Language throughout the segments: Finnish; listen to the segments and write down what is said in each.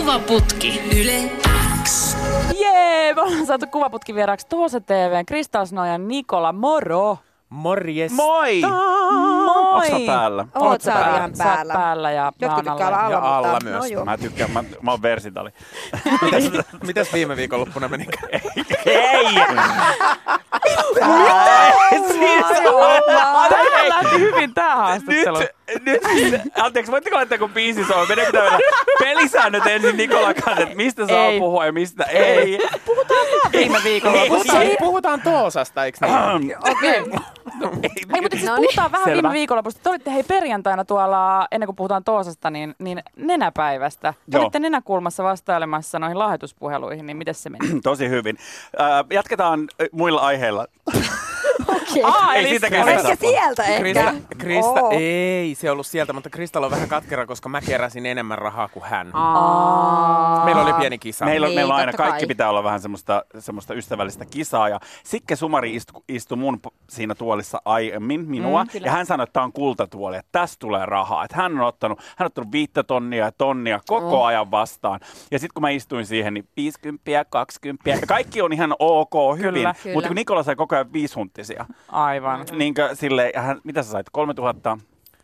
Kuvaputki. Yle X. Jee, me ollaan saatu Kuvaputki vieraaksi Toosa TV:n Krista Asno ja Nikola. Moro! Morjesta! Moi! Moi! Onks sä päällä? Oot sä ihan Sä oot päällä. päällä ja Jotkut mä oon tykkää olla alla, Ja mutta... alla myös. No joo. Mä tykkään, mä oon versitali. Mitäs viime viikonloppuna meni? Ei! Tämä lähti hyvin tää haastattelu. Nyt, anteeksi, voitteko laittaa kun biisi soi? Meneekö tämä pelisäännöt ensin Nikolan kanssa, että mistä saa Ei. puhua ja mistä ei? Viime viikolla. Puhutaan Toosasta, eikö niin? Okei. Hei, mutta siis puhutaan vähän Selvä. viime viikonlopusta. Te olitte perjantaina tuolla, ennen kuin puhutaan Toosasta, niin nenäpäivästä. Te Joo. olitte nenäkulmassa vastailemassa noihin lahjoituspuheluihin, niin miten se meni? Tosi hyvin. Jatketaan muilla aiheilla. Okei. Ei eli siitäkään Ehkä saa. sieltä ehkä. Krista, Oo. ei se ollut sieltä, mutta Kristalla on vähän katkera, koska mä keräsin enemmän rahaa kuin hän. Meillä oli pieni kisa. Meillä on aina, totta kai. kaikki pitää olla vähän semmoista ystävällistä kisaa. Ja Sikke Sumari istui mun siinä tuolissa aiemmin minua. Ja hän sanoi, että tämä on kultatuoli, että tästä tulee rahaa. Että hän on ottanut 5 tonnia ja tonnia koko ajan vastaan. Ja sitten kun mä istuin siihen, niin 50, 20. Ja kaikki on ihan ok, hyvin. Kyllä. Mutta kun Nikola sai koko ajan 5-hunttisia. Aivan. Niinkö silleen, mitä sä sait? 3000?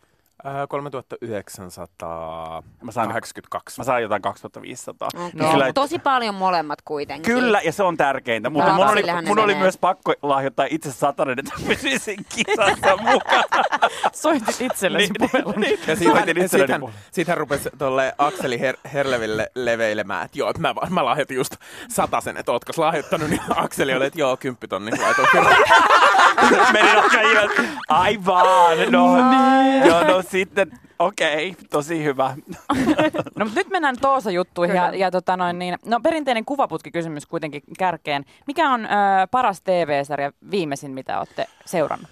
3982. Mä sain jotain 2500. Okay. Niin sillä, että- Tosi paljon molemmat kuitenkin. Kyllä, ja se on tärkeintä. Mutta Joo, mun oli, sillehän ne mun oli menee. myös pakko lahjoittaa itse satanen, että pysyisin kisassa mukana. Soitit itsellesi puhelun. Ja Soitin itselleni sit hän rupesi tolle Akseli Herleville leveilemään, että joo, että mä lahjoitin just 100, että ootko lahjoittanut, niin Akseli oli, että joo, 10 tonnia laitoin kyllä. Menin aika ihan, aivan, no sitten, okei, tosi hyvä. No, mutta nyt mennään Toosa-juttuihin ja no perinteinen kuvaputkikysymys kuitenkin kärkeen. Mikä on paras TV-sarja viimeisin, mitä olette seurannut?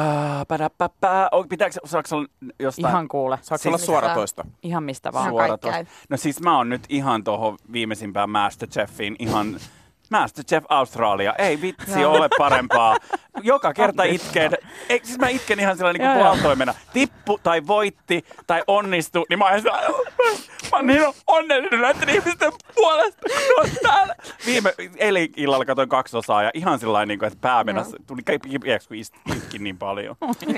Saako olla jostain? Ihan kuule. Saatko olla suoratoista? Ihan mistä vaan. Ihan Suora kaikki käy. No siis mä oon nyt ihan tuohon viimeisimpään Masterchefiin ihan... Masterchef Australia, ei vitsi ole parempaa. Joka kerta itken. Siis mä itken ihan sillä niin puoltoimena. Tippu tai voitti tai onnistu, niin mä oon niin onnellinen näiden ihmisten puolesta, kun ne on täällä. Eilen illalla katsoin 2 osaa ja ihan sillä niin että pää mennäs, tuli kipeäksi, kun itkin niin paljon.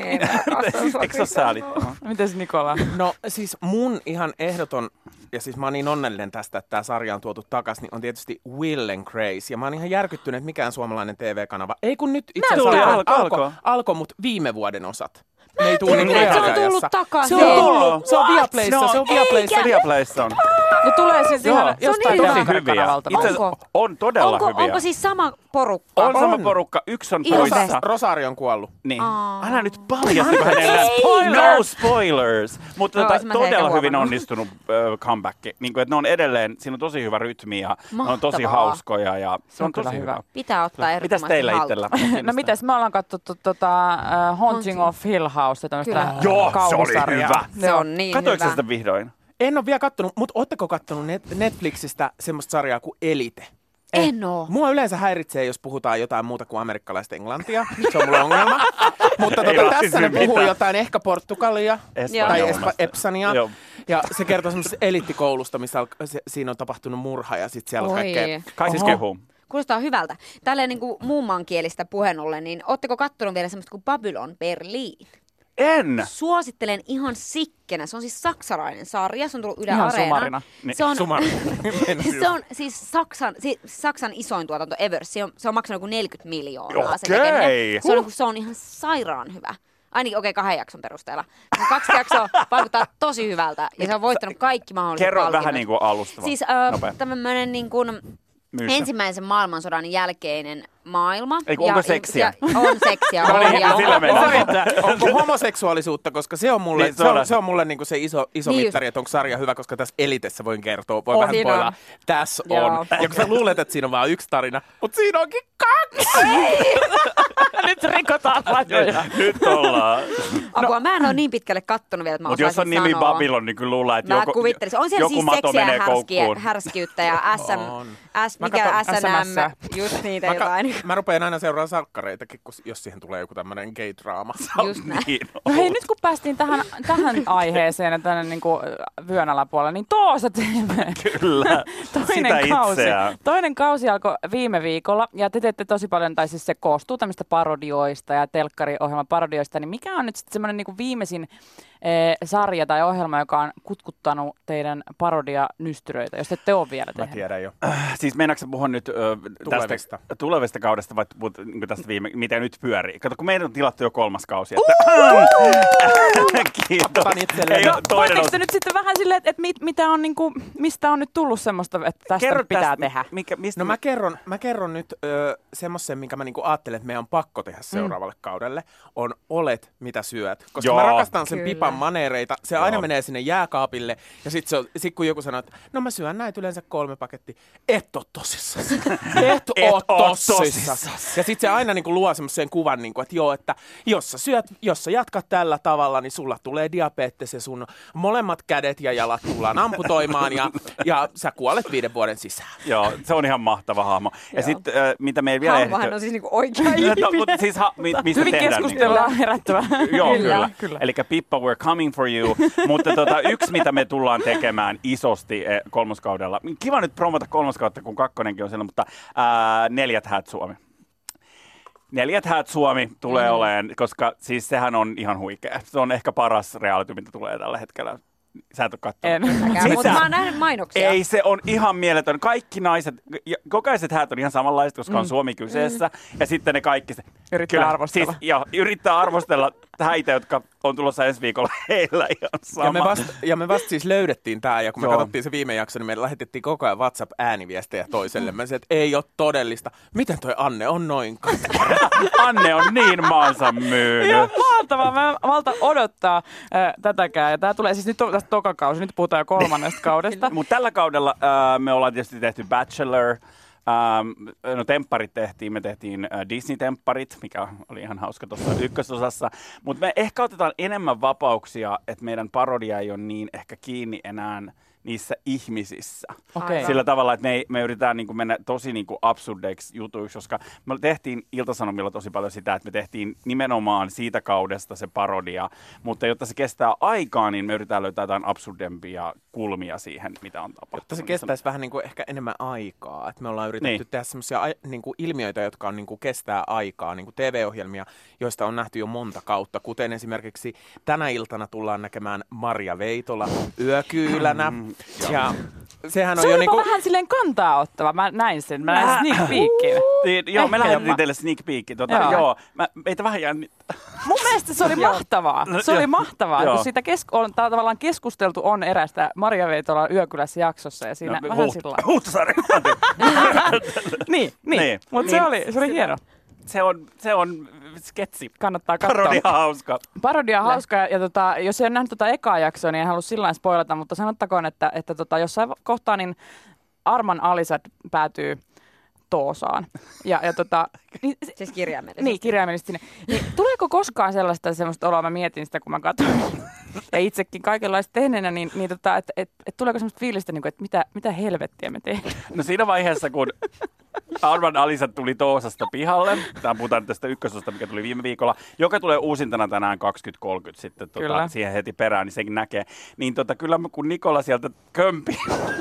Eikö se ole säälittävää? Mites Nikola? No siis mun ihan ehdoton, ja siis mä oon niin onnellinen tästä, että tää sarja on tuotu takas, niin on tietysti Will and Grace. Ja mä oon ihan järkyttynyt, että mikään suomalainen TV-kanava. Ei kun nyt itse asiassa alkoi, mutta viime vuoden osat. Ne ei tule niin Se on tullut takaisin. Se on tullut. Se on Viaplayssa. Viaplayssa on. No tulee siis ihan Joo, jostain se on Tosi hyviä. kanavalta. Itse asiassa on todella hyviä. Onko siis sama porukka? On sama porukka, yksi on poissa. Rosario on kuollut. Niin. Älä nyt paljasta, kun hänellä no spoilers. Mutta Joo, mä todella eikä hyvin huomannut. onnistunut comeback. Niin kuin, että ne on edelleen, siinä on tosi hyvä rytmi ja ne on tosi Mahtavaa. hauskoja ja se on kyllä tosi hyvä. hyvä. Pitää ottaa ehdottomasti Mitäs teillä haltuun. itsellä? No mitäs, me ollaan katsottu Haunting of Hill House, Kyllä. Joo, se oli kauhusarjaa. hyvä. Se on niin Katoiko hyvä. sitä vihdoin? En ole vielä kattonut, mutta ootteko kattonut Netflixistä semmoista sarjaa kuin Elite? En oo. Mua yleensä häiritsee, jos puhutaan jotain muuta kuin amerikkalaista englantia. Se on mulla ongelma. Mutta Ei tässä ne mitään. puhuu jotain ehkä Portugalia tai Espanjaa. Epsania. Joo. Ja se kertoo semmoisesta eliittikoulusta, missä siinä on tapahtunut murha ja sitten siellä on Oi. kaikkea. Kaikki kehuu. Kuulostaa hyvältä. Tälleen niin kuin muunmaankielistä puheen ollen, niin ootteko kattonut vielä semmoista kuin Babylon Berlin? En! Suosittelen ihan sikkenä. Se on siis saksalainen sarja. Se on tullut Yle Ihan Areenaan. sumarina. Se on, Niin. se on siis Saksan isoin tuotanto ever. Se on maksanut joku 40 miljoonaa. Se, Okei. tekeminen. Se on ihan sairaan hyvä. Ainakin 2 jakson perusteella. 2 jaksoa vaikuttaa tosi hyvältä. Ja se on voittanut kaikki mahdolliset Kerro palkinnot. vähän niin kuin alustava. Siis Nopea. tämmöinen niin kuin Myyssä. ensimmäisen maailmansodan jälkeinen maailma. Ei, onko seksiä? On seksiä. No niin, ja sillä mennään. Onko homoseksuaalisuutta, koska se on mulle, Niin, se on mulle niinku se iso Niin mittari, että onko sarja hyvä, koska tässä Elitessä voin kertoa, voi On, vähän siinä on. spoilaa. Tässä Joo. on. Ja kun sä luulet, että siinä on vain yksi tarina, mutta siinä onkin 2! Nyt rikotaan rajoja. Nyt ollaan. Apua, mä en ole niin pitkälle kattonut vielä, että mä Mutta jos on osaisin nimi sanoa. Babylon, niin kyllä luulee, että Mä kuvittelisin. On siellä joku siis mato seksiä menee ja koukkuun. härskiyttä ja Mikä SMS. S&M, just niitä jotain. Mä rupean aina seuraamaan salkkareitakin, jos siihen tulee joku tämmönen gay-draama. Just näin. Niin No hei, nyt kun päästiin tähän aiheeseen ja tänne niinku vyön alapuolella, niin Toosa TV. Kyllä, sitä itseään. Toinen kausi alkoi viime viikolla ja te teette tosi paljon, tai siis se koostuu tämmöistä parodioista ja telkkariohjelman parodioista, niin mikä on nyt sitten semmoinen niinku viimeisin sarja tai ohjelma, joka on kutkuttanut teidän parodia-nystyröitä, jos ette ole vielä Mä tehnyt? tiedän jo. Siis meinaatko puhua nyt Tulevista. tästä tulevista kaudesta vai niin tästä mitä nyt pyörii? Kato, kun meidän on tilattu jo 3. kausi. Että... Kiitos. Otan itselleen. Voitteko te nyt sitten vähän silleen, että mitä on niinku, mistä on nyt tullut semmoista, että tästä pitää tehdä? Mistä No mä kerron nyt semmoisen, minkä mä niinku ajattelen, että meidän on pakko tehdä seuraavalle kaudelle, on Olet, mitä syöt. Koska mä rakastan sen Kyllä. Pipan maneereita. Se aina menee sinne jääkaapille ja sit kun joku sanoo, että no mä syön näitä yleensä 3 pakettia. Et oo tosissas. Et oo tosissas. Ja sit se aina niinku luo semmoisen kuvan, niinku, että joo, että jos sä jatkat tällä tavalla, niin sulla tulee diabetes ja sun molemmat kädet ja jalat tullaan amputoimaan ja sä kuolet 5 vuoden sisään. Joo, se on ihan mahtava hahmo. Ja sitten mitä me ei vielä Hahmohan on siis niinku oikea ihminen. mutta siis mistä Hyvin tehdään? keskustellaan herättävää. Joo, Kyllä. kyllä. Eli Pippa, we're coming for you. Mutta yksi, mitä me tullaan tekemään isosti 3. kaudella. Kiva nyt promota 3. kautta, kun 2. on siellä, mutta 4 häät Suomi. 4 häät Suomi tulee oleen, koska siis sehän on ihan huikea. Se on ehkä paras reality, mitä tulee tällä hetkellä. Sä et ole katsonut. Mutta mä oon nähnyt mainoksia. Ei, se on ihan mieletön. Kaikki naiset, jokaiset häät on ihan samanlaiset, koska on Suomi kyseessä. Ja sitten ne kaikki Yrittää arvostella. Siis, yrittää arvostella häitä, jotka on tulossa ensi viikolla heillä ihan sama. Ja me vasta siis löydettiin tää, ja kun me Joo. katsottiin se viime jakso, niin me lähetettiin koko ajan WhatsApp-ääniviestejä toiselle. Mä sanoin, että ei ole todellista. Miten toi Anne on noin katkera? Anne on niin maansa myynyt. Ihan mahtavaa. Mä malta odottaa tätäkään. Ja tää tulee siis nyt tästä toka kausi. Nyt puhutaan jo 3. kaudesta. Mutta tällä kaudella me ollaan tietysti tehty Bachelor. No tempparit tehtiin, me tehtiin Disney-tempparit, mikä oli ihan hauska tuossa ykkösosassa. Mutta me ehkä otetaan enemmän vapauksia, että meidän parodia ei ole niin ehkä kiinni enää niissä ihmisissä. Okei. Sillä tavalla, että me yritetään niin kuin mennä tosi niin kuin absurdeiksi jutuiksi, koska me tehtiin Ilta-Sanomilla tosi paljon sitä, että me tehtiin nimenomaan siitä kaudesta se parodia, mutta jotta se kestää aikaa, niin me yritetään löytää jotain absurdempia kulmia siihen, mitä on tapahtunut. Jotta se kestäisi vähän niin kuin ehkä enemmän aikaa. Että me ollaan yritetty tehdä semmoisia niin kuin ilmiöitä, jotka on niin kuin kestää aikaa, niin kuin TV-ohjelmia, joista on nähty jo monta kautta, kuten esimerkiksi tänä iltana tullaan näkemään Marja Veitola Yökyylänä. Ja sehän on Se jo on niinku... vähän silleen kantaa ottava. Mä näin sen. Mä näin sneak peekin. Joo, me Ehkä lähetettiin jopa. teille sneak peekin. Joo. Meitä vähän jännittää. Mun mielestä se oli mahtavaa. Se oli mahtavaa, Joo. kun siitä on tavallaan keskusteltu on erästä Marja Veitolan Yökylässä jaksossa ja siinä vähän sillä lailla. Huhtasaari. Niin. Mutta se oli hieno. Se on sketsi. Kannattaa katsoa. Parodia hauska. Parodia on hauska ja jos ei ole nähnyt ekaa jaksoa, niin en halua sillä lailla spoilata, mutta sanottakoon, että jossain kohtaa niin Arman Alisat päätyy Toosaan. Niin, Siis kirjaimellisesti. Niin, kirjaimellisesti. Niin, tuleeko koskaan semmoista oloa, mä mietin sitä, kun mä katsoin, ja itsekin kaikenlaista tehneenä, niin että tuleeko semmoista fiilistä, että mitä helvettiä me tehdään? No siinä vaiheessa, kun Arman Alisat tuli Toosasta pihalle, tämä puhutaan tästä ykkösosta, mikä tuli viime viikolla, joka tulee uusintana tänään 2030 sitten siihen heti perään, niin sekin näkee. Niin kyllä kun Nikola sieltä kömpi,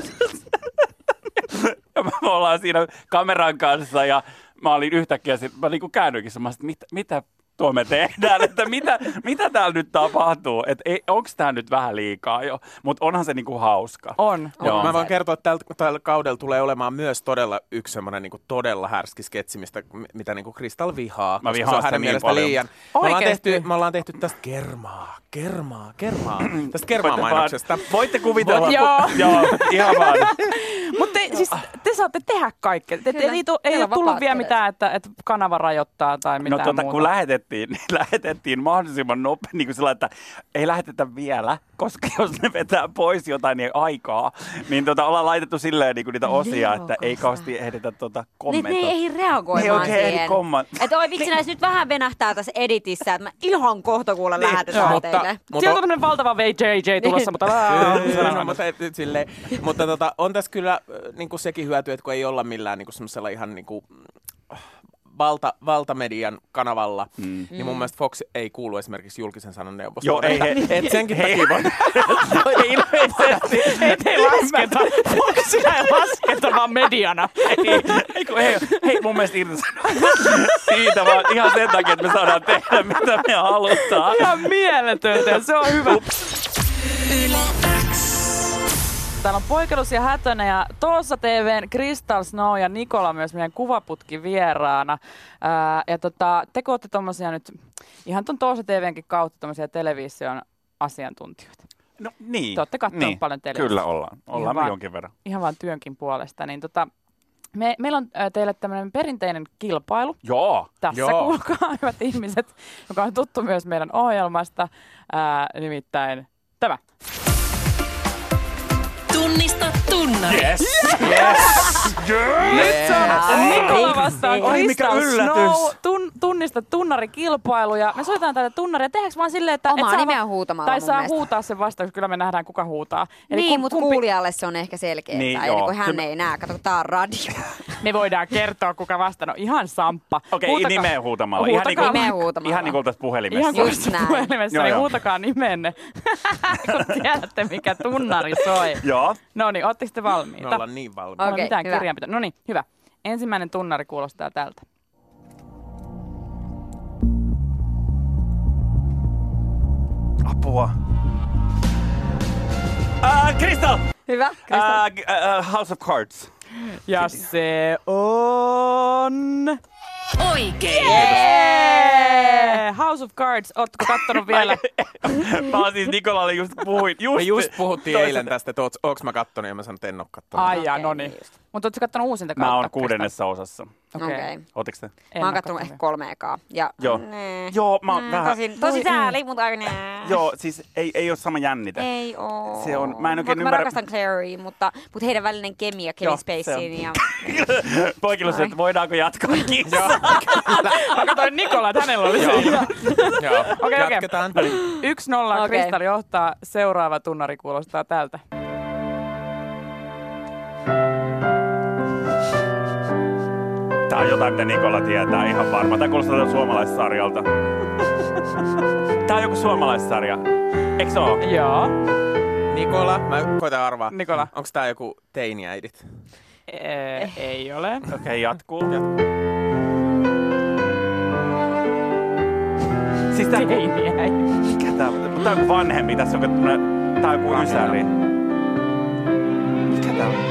ja me ollaan siinä kameran kanssa ja mä olin yhtäkkiä, mä niinku käännyinkin semmoista, että mitä tuo me tehdään, että mitä täällä nyt tapahtuu, että onko tää nyt vähän liikaa jo, mutta onhan se niinku hauska. On. Joo. Mä voin kertoa, että tällä kaudella tulee olemaan myös todella yksi semmoinen niinku todella härski sketsi, mitä niinku Kristal vihaa. Mä koska vihaan se on sitä hänen niin mielestä paljon. liian. Me ollaan tehty tästä kermaa. Tästä kermaa-mainoksesta. Voitte kuvitella. Joo. Ihan vaan. Mutta siis te saatte tehdä kaikkea. Ei ole tullut vielä mitään, että kanava rajoittaa tai mitään muuta. Kun lähetettiin mahdollisimman nopeasti, niin kuin sillä, että ei lähetetä vielä, koska jos ne vetää pois jotain niin aikaa, niin ollaan laitettu silleen niin kuin niitä osia, että ei kauheasti ehditä kommentoida. Ne ei reagoimaan siihen. Että oi vitsi, näissä nyt vähän venähtää tässä editissä, että mä ihan kohta kuulen lähetetään teille. Siellä on tämmöinen valtava VJJ tulossa, mutta... Mutta on tässä kyllä niinku sekin hyöty, että kun ei olla millään niinku semmoisella ihan niinku valtamedian kanavalla, niin mun mielestä Fox ei kuulu esimerkiksi julkisen sanan neuvostoon. Joo, Et senkin takia voi... Ilmeisesti. Ei lasketa. Foxia ei lasketa vaan mediana. Hei, mun mielestä irtisanoo siitä vaan ihan sen takia, että me saadaan tehdä, mitä me halutaan. Ihan mieletöntä, se on hyvä. Täällä on Poikelus ja Hätönen ja Toossa TV:n Crystal Snow ja Nikola myös meidän kuvaputki vieraana. Te ootte tommosia nyt ihan ton Toossa TV:nkin kautta tommosia television asiantuntijoita. No niin. Te ootte kattonut paljon televisiota. Kyllä ollaan me jonkin verran. Ihan vaan työnkin puolesta. Niin meillä on teille tämmöinen perinteinen kilpailu. Joo. Tässä kuulkaa, hyvät ihmiset, joka on tuttu myös meidän ohjelmasta. Nimittäin tämä. Tunnista tunnari. Yes. Nyt se on Nikola vastaan Crystal Snow. Tunnista tunnarikilpailu. Ja me soitetaan tätä tunnaria. Tehdäänkö vaan silleen, että omaa nimeä huutamalla tai saa huutaa sen vastaus, kyllä me nähdään kuka huutaa. Eli niin, mutta kuulijalle se on ehkä selkeää. Niin, eli kun hän ei näe, kato, tää on radio. Me voidaan kertoa, kuka vastaa. No ihan Samppa. Okei, nimeä huutamalla. Nimeä huutamalla. Ihan niin kuin tässä puhelimessa. Ihan kuin tässä puhelimessa, niin huutakaa nimenne. Kun tiedätte, mikä tunnari soi. Joo. No niin, ootteko te valmiita? Me ollaan niin valmiita. Okay, mitään kirjanpitoa. No niin, hyvä. Ensimmäinen tunnari kuulostaa tältä. Apua. Crystal! Hyvä. House of Cards. Ja se on... Oikein. Yeah! House of Cards, ootko kattonut vielä? Mä siis Nikolalle just puhuin. Me just puhuttiin eilen tästä, että oonko mä kattonut, ja mä sanoin, että en oo kattonut. Ai jaa, no niin. Mutta ootko kattonut uusinta kautta? Mä oon 6. osassa. Okei. Ootteko te? Mä oon kattonut ehkä 3 ekaa. Ja Joo. Joo, mä oon vähän... Tosi sääli, mutta Joo, siis ei oo sama jännite. ei oo. Se on, mä en oikein mä ymmärrä... rakastan Clary, mutta heidän välinen kemia, Kevin Spaceyin ja... Poikilus, että voidaanko jatkaa kissaa? Mä katsoin Nikola, että hänellä oli se. Joo, Okei. jatketaan. 1-0 Crystal johtaa. Seuraava tunnari kuulostaa tältä. Tää on jotain, mitä Nikola tietää ihan varma. Tää kuulostaa suomalaissarjalta. Tää on joku suomalaissarja. Eiks oo? Joo. Nikola, mä koitan arvaa. Nikola. Onks tää joku teiniäidit? Ei ole. Okei, jatkuu. Siis tää mikä tää on? Tää on joku vanhempi. Tässä on tää on joku ysäri. Mikä tää on?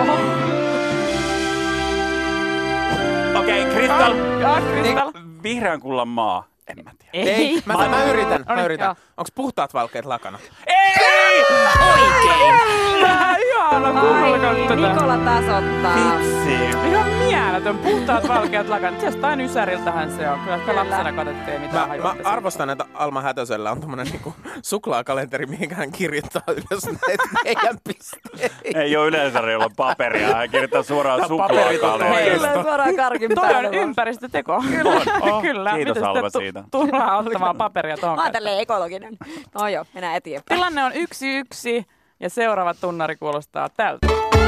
Okei, Crystal. Crystal. Vihreän kullan maa. En mä tiedä. Ei. Mä yritän. Joo. Onks puhtaat valkeat lakanat? Ei! Oikein. Ihana kuulkaa tätä. Nikola tasoittaa. Vitsi. Ihan mieletön. Puhtaat valkeat lakanat. Jostain ysäriltähän se on. Kyllä lapsena katsottiin mitään Mä hajuutta. arvostan, että Alma Hätösellä on tommonen niinku suklaakalenteri, mihin hän kirjoittaa ylös näitä meidän pisteitä. Ei oo yleensä jolla paperia. Hän kirjoittaa suoraan suklaakaleen. Kyllä, suoraan karkin Toi päälle on vaan. ympäristöteko. Kyllä. Kiitos, Miten Alma, sitten siitä. turhaa ottamaan paperia tuohon. Mä oon tälleen ekologinen. No joo, mennään eteenpäin. Tilanne on 1-1 ja seuraava tunnari kuulostaa tältä.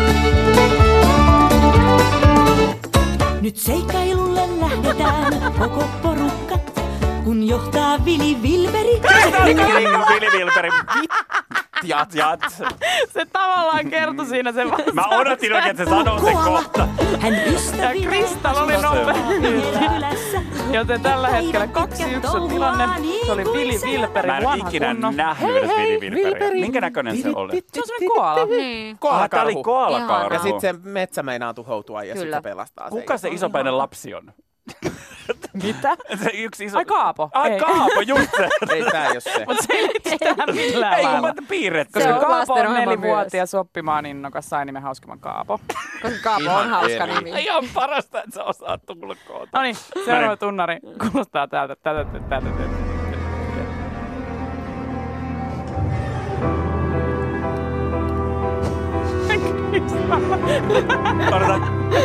Nyt seikkailulle lähdetään koko porukka, kun johtaa Vili Vilperi. Vili Vilperi. Jat. Se tavallaan kertoi siinä sen vastaan. Mä odotin oikein, että se sanoo sen kohta. Hän ystävinä Ja Crystal oli nopea. kylässä. Joten tällä hetkellä 2-1 on tilanne. Se oli Vili Vilperi, Mä en vanha ikinä kunnon. nähnyt edes Vili Vilperiä. Minkä näköinen se oli? Se on semmoinen koala. Niin. Tää oli koalakarhu. Ja sit se metsä meinaa tuhoutua ja Kyllä. sit se pelastaa sen. Kuka se isopäinen lapsi on? Mitä? Se yksi iso... Ai Kaapo. Ai Ei. Kaapo, just se. Ei tää ei oo se. Mut se ei mitään millään Ei kun lailla. mä piirretty. Se Koska on Kaapo on lastenohjelma 4-vuotias oppimaan innokas, sai nimen Hauskimman Kaapo. Koska Kaapo Ihan on hauska eri. nimi. Ihan parasta, että sä osaat tulla koota. No niin, seuraava tunnari kuulostaa täältä. Odotan.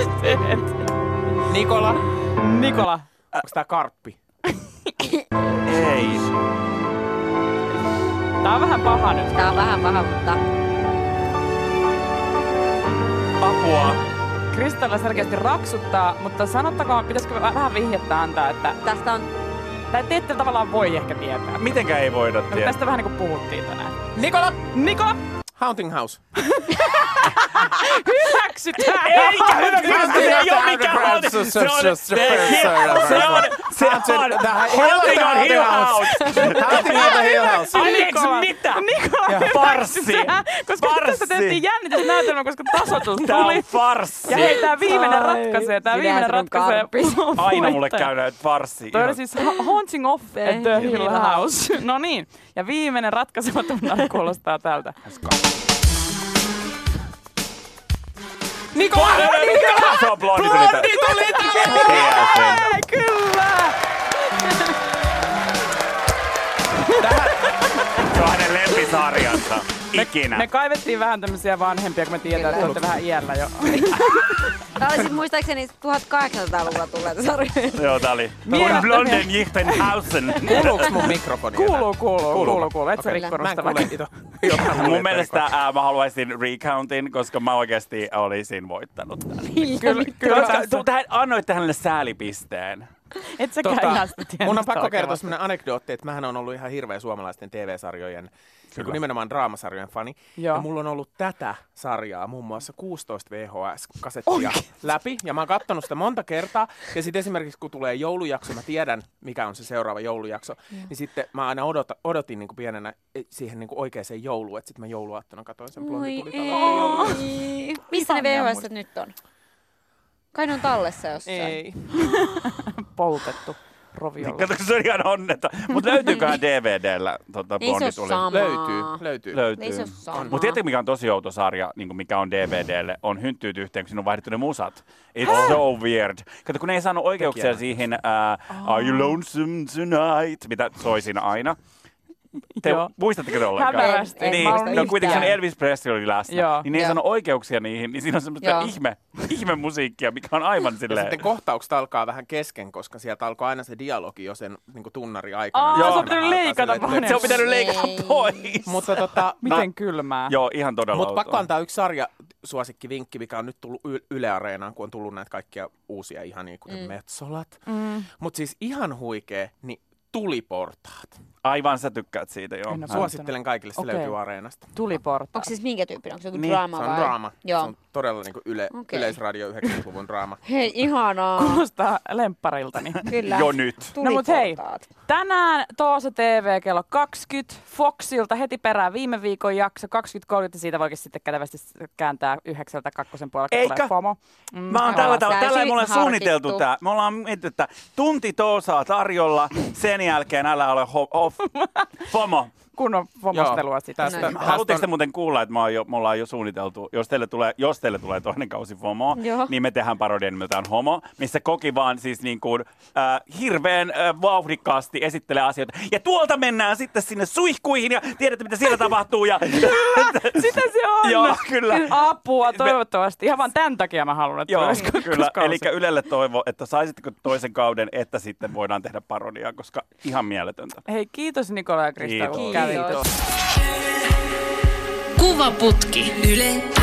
Nikola. Onks tää karppi? Ei. Tää on vähän paha nyt. Tää on vähän paha, mutta... apua. Kristalla selkeästi raksuttaa, mutta sanottakoon, pitäisikö vähän vihjettä antaa, että Tästä on... tai te ette tavallaan voi ehkä tietää. Mitenkä ei voida No, tietää? tästä vähän niin kuin puhuttiin tänään. Nikola! Haunting House. Hyväksytään! Eikä hyväksytä, se ei ole mikään Haunting. Se on Haunting on Hill House. Anteeksi, mitä? Farssi. Koska tästä tehtiin jännitysnäytelmä, koska tasoitus Tää on tuli. farssi. Ja hei, tää viimeinen ratkaisee. Tää viimeinen ratkaisee. Aina mulle voittajan. käy näitä farssia. Toi oli siis Haunting of the Hill House. No niin, ja viimeinen ratkaiseva tunnari kuulostaa tältä. Nikola! Se on blondi tuli Kyllä! Se on hänen lempisarjansa. Ikinä. Me kaivettiin vähän tämmöisiä vanhempia, kun me tiedetään, että olette vähän iällä jo. Tää oli siis muistaakseni 1800-luvulla tulleita sarjoja. Joo, tää oli. Mielettömiä. Blonden Jichtenhausen. Kuuluuks mun mikrofoni? Kuuluu. Et sä rikkonut Mä en sitä kuule vaikka. Mun mielestä mä haluaisin recountin, koska mä oikeesti olisin voittanut tämän. Kyllä Koska tähän annoitte hänelle säälipisteen. et säkään ihan sitä tiedä. Mun on pakko oikein kertoa vasta. semmoinen anekdootti, että mähän on ollut ihan hirveä suomalaisten TV-sarjojen, niin nimenomaan draamasarjojen fani. Joo. Ja mulla on ollut tätä sarjaa, muun muassa 16 VHS-kasettia läpi. Ja mä oon kattonut sitä monta kertaa. Ja sitten esimerkiksi kun tulee joulujakso, mä tiedän mikä on se seuraava joulujakso. Niin sitten mä aina odotin niin kuin pienenä siihen niin kuin oikeaan jouluun. Että sitten mä jouluaattona katsoin sen Blondi tuli taloon. Missä ne VHS nyt on? Kai ne on tallessa jossain. Ei. Poltettu roviolla. Kato, se on ihan onnetta. Mutta löytyyköhän DVDllä Ei se Blondi ole tuli? sama. Löytyy. Ei se ole sama. Mutta tiedätkö, mikä on tosi outo sarja, niin mikä on DVDlle, on Hynttyyt yhteen, kun siinä on vaihdettu ne musat. It's so weird. Kato, kun ne ei saanut oikeuksia siihen Are you lonesome tonight, mitä soi siinä aina. Te Joo. muistatteko te ollenkaan? Hämärästi. En Niin, muista no kuitenkin yhtään. sen Elvis Presley oli läsnä. Joo. Niin ne ei Joo. saanut oikeuksia niihin, niin siinä on semmoista Joo. ihme musiikkia, mikä on aivan Ja silleen... sitten kohtaukset alkaa vähän kesken, koska sieltä alkoi aina se dialogi jo sen niin kuin tunnari aikana. Aa, Ja se on sitten pitänyt alkaa leikata silleen, vaan. Se on pitänyt leikata Ei. pois. Mutta Miten kylmää. Joo, ihan todella Mutta outoa. pakko antaa yksi sarjasuosikkivinkki, mikä on nyt tullut Yle Areenaan, kun on tullut näitä kaikkia uusia ihania, kuten Metsolat. Mutta siis ihan huikea, niin Tuliportaat. Aivan sä tykkäät siitä, joo. En oo Suosittelen kaikille, se Okei. löytyy Areenasta. Tuliportaat. Onko siis minkä tyyppinen? Onko se joku Niin, draama Se vai? on draama. Joo. Se on todella niin kuin Okei. yleisradio 90-luvun draama. Hei, ihanaa. Kuulostaa lemppariltani. Kyllä. Jo nyt. No mut hei, Tuliportaat. tänään Toosa TV kello 20, Foxilta heti perään viime viikon jakso 20.30, siitä voikin sitten kätevästi kääntää 9.2 puolella, kun Eikä. tulee FOMO. Mä oon Aivan tällä ei mulla täysin suunniteltu harkittu. tää. Me ollaan mietitty, että tunti Toosaa tarjolla, sen jälkeen älä ole FOMO. Kunnon FOMostelua sitten. Tästä Haluatteko te muuten kuulla, että me ollaan jo suunniteltu, jos teille tulee toinen kausi FOMO, Joo. niin me tehdään parodian nimeltään Homo, missä Koki vaan siis niin kuin, hirveän vauhdikkaasti esittelee asioita. Ja tuolta mennään sitten sinne suihkuihin ja tiedätte, mitä siellä tapahtuu. Ja... Sitä se on! Joo, kyllä. Apua, toivottavasti. Ihan vaan tämän takia mä haluan, että Joo, tulisi kyllä. kakkoskausi. Eli Ylelle toivo, että saisitteko toisen kauden, että sitten voidaan tehdä parodiaa, koska ihan mieletöntä. Hei, kiitos Nikola ja Krista, kun Kiitos. kävitte. Kiitos. Kuvaputki. Yle